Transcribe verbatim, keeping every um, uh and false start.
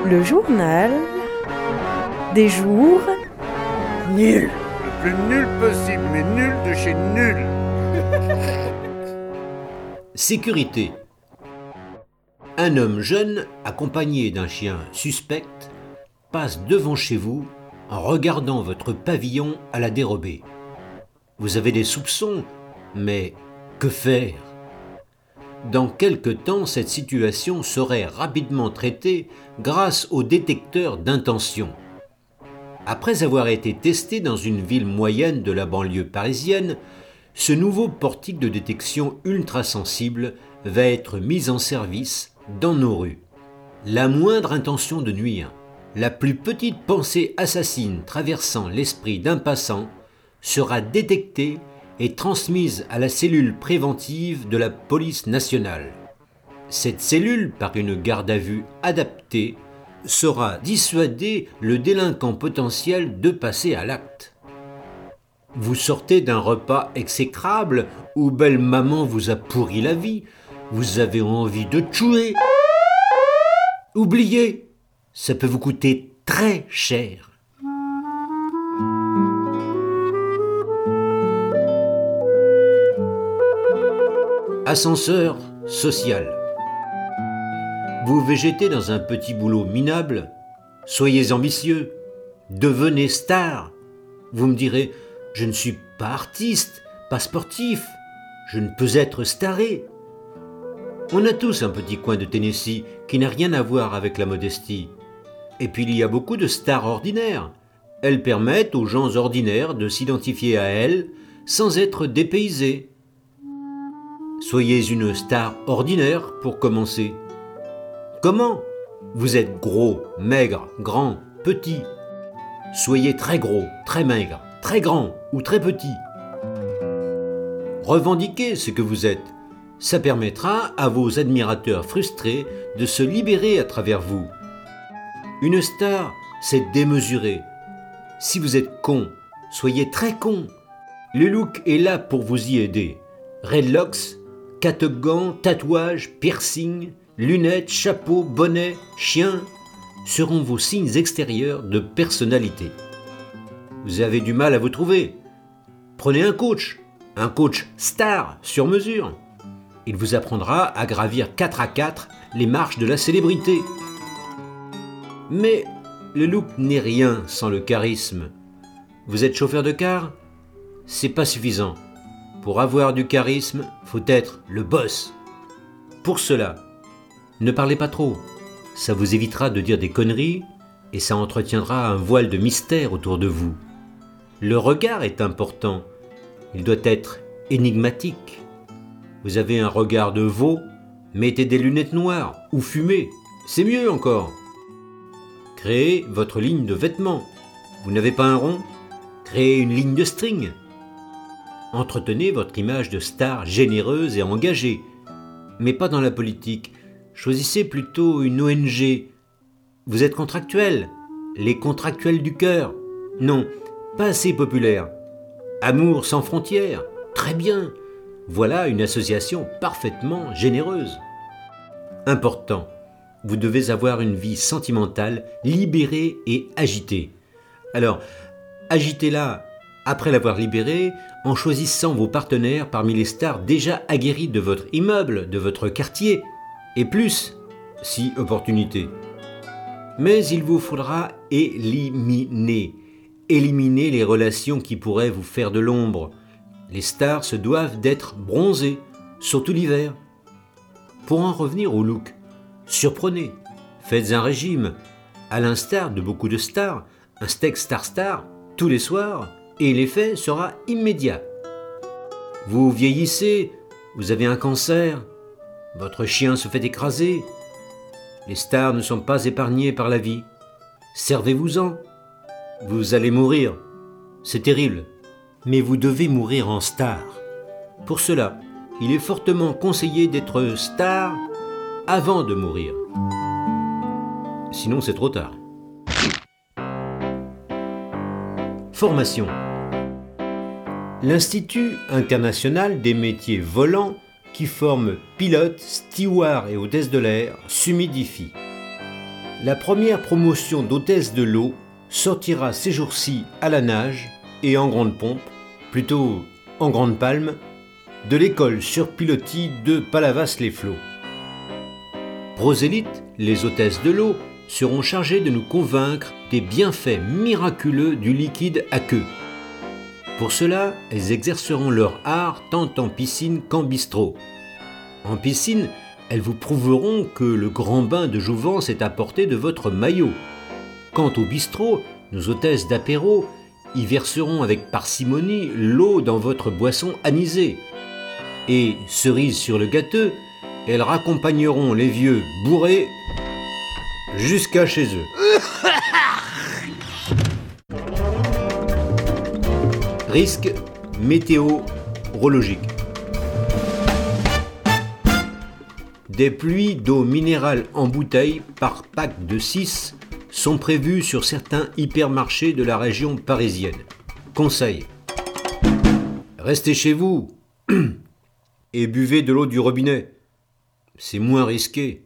Le journal des jours nuls. Le plus nul possible, mais nul de chez nul. Sécurité. Un homme jeune, accompagné d'un chien suspect, passe devant chez vous en regardant votre pavillon à la dérobée. Vous avez des soupçons, mais que faire ? Dans quelque temps, cette situation serait rapidement traitée grâce au détecteur d'intention. Après avoir été testé dans une ville moyenne de la banlieue parisienne, ce nouveau portique de détection ultra-sensible va être mis en service dans nos rues. La moindre intention de nuire, la plus petite pensée assassine traversant l'esprit d'un passant sera détectée et transmise à la cellule préventive de la police nationale. Cette cellule, par une garde à vue adaptée, saura dissuader le délinquant potentiel de passer à l'acte. Vous sortez d'un repas exécrable où belle maman vous a pourri la vie, vous avez envie de tuer. Oubliez, ça peut vous coûter très cher. Ascenseur social. Vous végétez dans un petit boulot minable, soyez ambitieux, devenez star. Vous me direz, je ne suis pas artiste, pas sportif, je ne peux être staré. On a tous un petit coin de Tennessee qui n'a rien à voir avec la modestie. Et puis il y a beaucoup de stars ordinaires. Elles permettent aux gens ordinaires de s'identifier à elles sans être dépaysés. Soyez une star ordinaire pour commencer. Comment ? Vous êtes gros, maigre, grand, petit. Soyez très gros, très maigre, très grand ou très petit. Revendiquez ce que vous êtes. Ça permettra à vos admirateurs frustrés de se libérer à travers vous. Une star, c'est démesuré. Si vous êtes con, soyez très con. Le look est là pour vous y aider. Redlocks, catogan, tatouage, piercing, lunettes, chapeau, bonnet, chien seront vos signes extérieurs de personnalité. Vous avez du mal à vous trouver. Prenez un coach, un coach star sur mesure. Il vous apprendra à gravir quatre à quatre les marches de la célébrité. Mais le look n'est rien sans le charisme. Vous êtes chauffeur de car ? C'est pas suffisant. Pour avoir du charisme, faut être le boss. Pour cela, ne parlez pas trop. Ça vous évitera de dire des conneries et ça entretiendra un voile de mystère autour de vous. Le regard est important. Il doit être énigmatique. Vous avez un regard de veau, mettez des lunettes noires ou fumez. C'est mieux encore. Créez votre ligne de vêtements. Vous n'avez pas un rond ? Créez une ligne de string. Entretenez votre image de star généreuse et engagée. Mais pas dans la politique. Choisissez plutôt une O N G. Vous êtes contractuel. Les contractuels du cœur. Non, pas assez populaire. Amour sans frontières. Très bien. Voilà une association parfaitement généreuse. Important. Vous devez avoir une vie sentimentale, libérée et agitée. Alors, agitez-la après l'avoir libérée en choisissant vos partenaires parmi les stars déjà aguerries de votre immeuble, de votre quartier, et plus, si opportunité. Mais il vous faudra éliminer, éliminer les relations qui pourraient vous faire de l'ombre. Les stars se doivent d'être bronzées, surtout l'hiver. Pour en revenir au look, surprenez, faites un régime, à l'instar de beaucoup de stars, un steak star-star tous les soirs, et l'effet sera immédiat. Vous vieillissez, vous avez un cancer, votre chien se fait écraser. Les stars ne sont pas épargnées par la vie. Servez-vous-en. Vous allez mourir. C'est terrible. Mais vous devez mourir en star. Pour cela, il est fortement conseillé d'être star avant de mourir. Sinon, c'est trop tard. Formation. L'Institut international des métiers volants, qui forme pilotes, stewards et hôtesses de l'air, s'humidifie. La première promotion d'hôtesse de l'eau sortira ces jours-ci à la nage et en grande pompe, plutôt en grande palme, de l'école sur pilotis de Palavas-les-Flots. Prosélytes, les hôtesses de l'eau, seront chargées de nous convaincre des bienfaits miraculeux du liquide aqueux. Pour cela, elles exerceront leur art tant en piscine qu'en bistrot. En piscine, elles vous prouveront que le grand bain de jouvence est à portée de votre maillot. Quant au bistrot, nos hôtesses d'apéro y verseront avec parcimonie l'eau dans votre boisson anisée. Et, cerise sur le gâteau, elles raccompagneront les vieux bourrés jusqu'à chez eux. Risque météorologique. Des pluies d'eau minérale en bouteille par pack de six sont prévues sur certains hypermarchés de la région parisienne. Conseil: restez chez vous et buvez de l'eau du robinet. C'est moins risqué.